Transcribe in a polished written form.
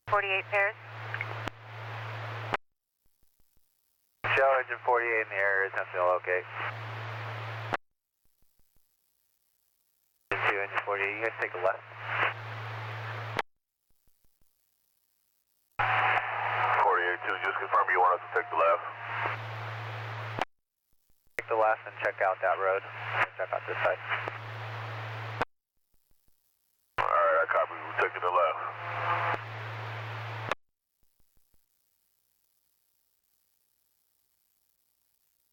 48 pairs. Show engine 48 in the area, essentially locate. Engine 2, engine 48, you guys take a left. 48-2, just confirm you want us to take the left. Take the left and check out that road. Check out this side.